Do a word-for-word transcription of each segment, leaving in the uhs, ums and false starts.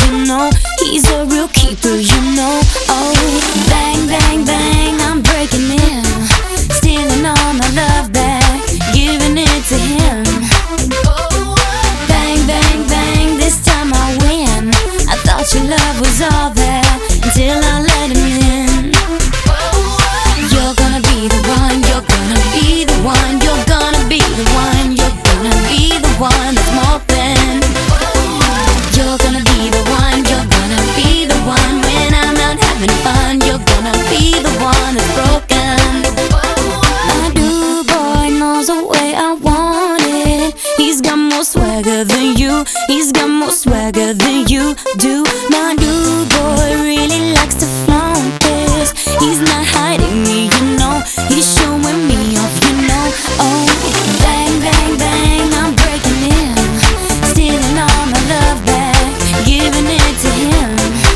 you know. He's a real keeper, you know. Oh, bang, bang, bang, I'm breaking in, stealing all my love back, giving it to him. Bang, bang, bang, this time I win. I thought your love was all there until I let him in. You're gonna be the one, you're gonna be the one, you're gonna be the one, you're gonna be the one that's more than. You're gonna be the one, you're gonna be the one when I'm out having fun. You're gonna be the one that's broken. My new boy knows the way I want it. He's got more swagger than you, he's got more swagger than you do. My new boy really likes to flaunt this. He's not hiding me, you know. He's showing me off, you know. Oh, bang, bang, bang, I'm breaking in, stealing all my love back, giving it to him.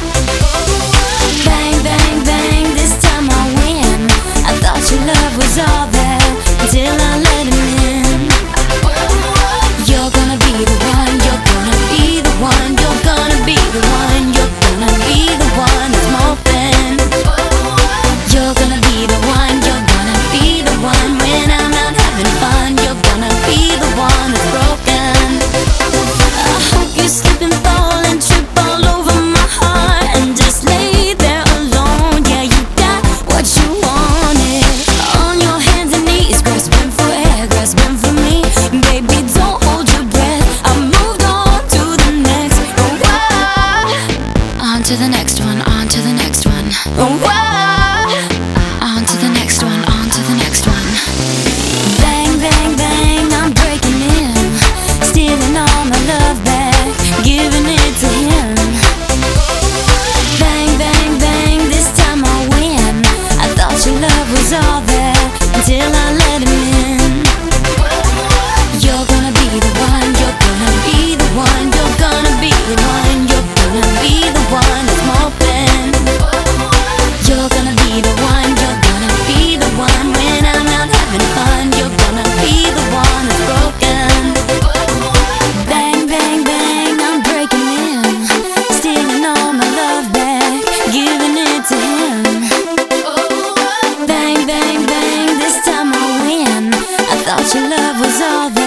Bang, bang, bang, this time I win. I thought your love was all there until I let him in. You're gonna be the one, you're gonna be the one, you're gonna be the one, you're gonna be the one that's more than. You're gonna be the one, you're gonna be the one when I'm out having fun. You're gonna be the one that's broken. I hope you slip and fall and trip all over my heart and just lay there alone. Yeah, you got what you wanted. On your hands and knees, grasping for air, grasping for me. Baby, don't hold your breath. I moved on to the next. Oh, ah. On to the next one, on to the next one. Oh, ah. On to the next one, on to the next one. Bang, bang, bang, I'm breaking in, stealing all my love back, giving it to him. Bang, bang, bang, this time I win. I thought your love was all there until I let him in. You're gonna be the one, you're gonna be the one, you're gonna be the one, you're gonna be the one that's more than. You're gonna be the one, you're gonna be the one when I'm out having fun. You're gonna be the one that's broken. Bang, bang, bang, I'm breaking in, stealing all my love back, giving it to him. Bang, bang, bang, this time I win. I thought your love was all there